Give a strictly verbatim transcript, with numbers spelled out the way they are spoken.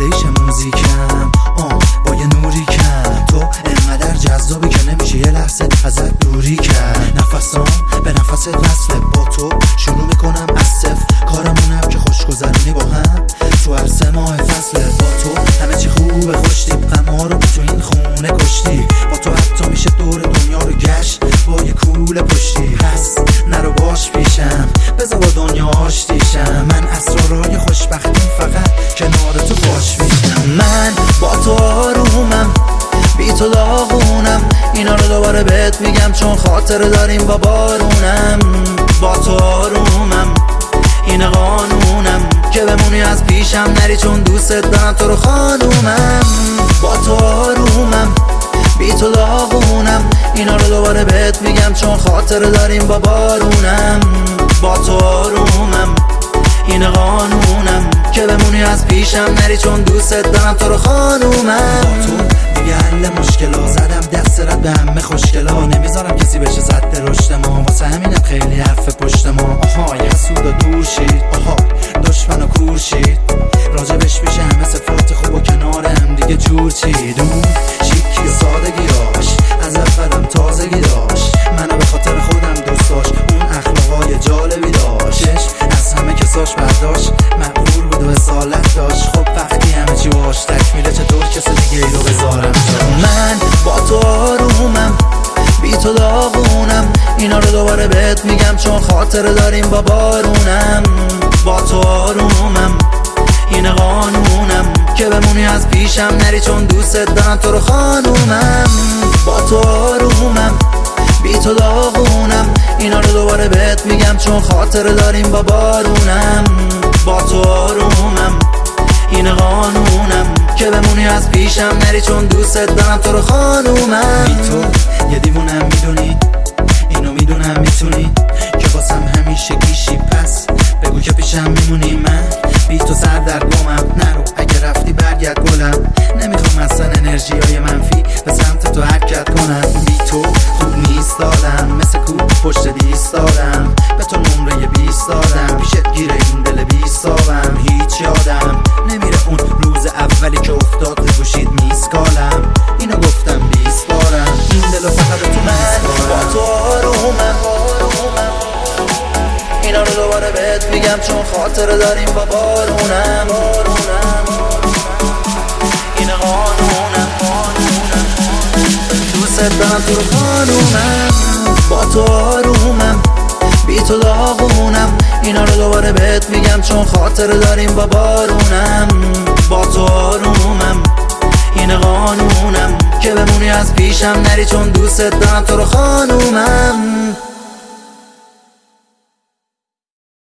ریلیش موزیکم آه با یه نوری کم. تو انقدر جذابی که نمیشه یه لحظه ازت دوری کرد. نفسام به نفست وصله، با تو شروع میکنم از صفر. کارمونم که خوش گذرونی با هم تو هر سه ماه فصله. با تو همه چی خوبه خوشتی، غم‌ها رو تو این خونه کشتی. با تو حتی میشه دور دنیا رو گشت با یه کوله پشتی. پس نرو باش پیشم، بذار با دنیا آشتیشم. من اسرارای خوشبختیم فقط کنار تو باش میشم. من با تو آرومم، بی تو داغونم. اینا رو دوباره بهت میگم چون خاطره داریم با بارونم. با تو آرومم، این قانونم که بمونی از پیشم نری چون دوست دارم تو رو خانومم. با تو آرومم، بی تو داغونم. اینا رو دوباره بهت میگم چون خاطره داریم با بارونم. با تو آرومم، این قانونم که بمونی از پیشم نری چون دوست دارم تو رو خانومم. با تو دیگه حل مشکلا، زدم دست رد به همه خوشگلا. نمیذارم کسی بشه زد رشد ما، واسه همینم خیلی حرف پشت ما. آهای حسود و دور شید، آها دشمن و کور شید. راجبش میشه همه صفات خوب و کنار هم دیگه جور چید. اون شیکی و سادگیاش از اولم تازگی داشت. منو به خاطر خودم دوست داشت، اون اخلاقای جالبی داشتش. از همه کساش برداشت، مقبول بود و اصالت داشت. خب وقتی همه چی باش تکمیله چطور کسی دیگه ای رو بذارم جاش. من با تو آرومم، بی تو داغونم. اینا رو دوباره بهت میگم چون خاطره داریم با بارونم. با تو آرومم، این قانونم که بمونی از پیشم نری چون دوست دارم تو رو خانومم. با تو آرومم، بی تو داغونم. اینا رو دوباره بهت میگم چون خاطره داریم با بارونم. با تو آرومم، این قانونم که بمونی از پیشم نری چون دوست دارم تو رو خانومم. بی تو یه دیوونم میدونی، اینو میدونم میتونی که واسم همیشه گیشی. پس بگو که پیشم میمونی. من بی تو سر در گمم، نرو اگه رفتی برگرد گلم. نمیخوام اصلا انرژی های منفی به سمت تو حرکت کنم. بی تو خوب نیست دادم، مثل کوب پشت دیست دادم. به تو نمره بیست دادم، پیشت گیره این دل بیست دادم. هیچ یادم نمیره اون روز اولی که افتاد رو گوشید میسکالم. اینو گفتم بیست بارم، این دلو فقط تو من. با تو آرومم، اینا رو دوباره بهت میگم چون خاطره داریم با بارونم. این قانونم، دوست دارم تو رو خانومم. با تو آرومم، بی تو داغونم. اینا رو دوباره بهت میگم چون خاطره داریم با بارونم. با تو آرومم، این قانونم که بمونی از پیشم نری چون دوست دارم تو رو خانومم.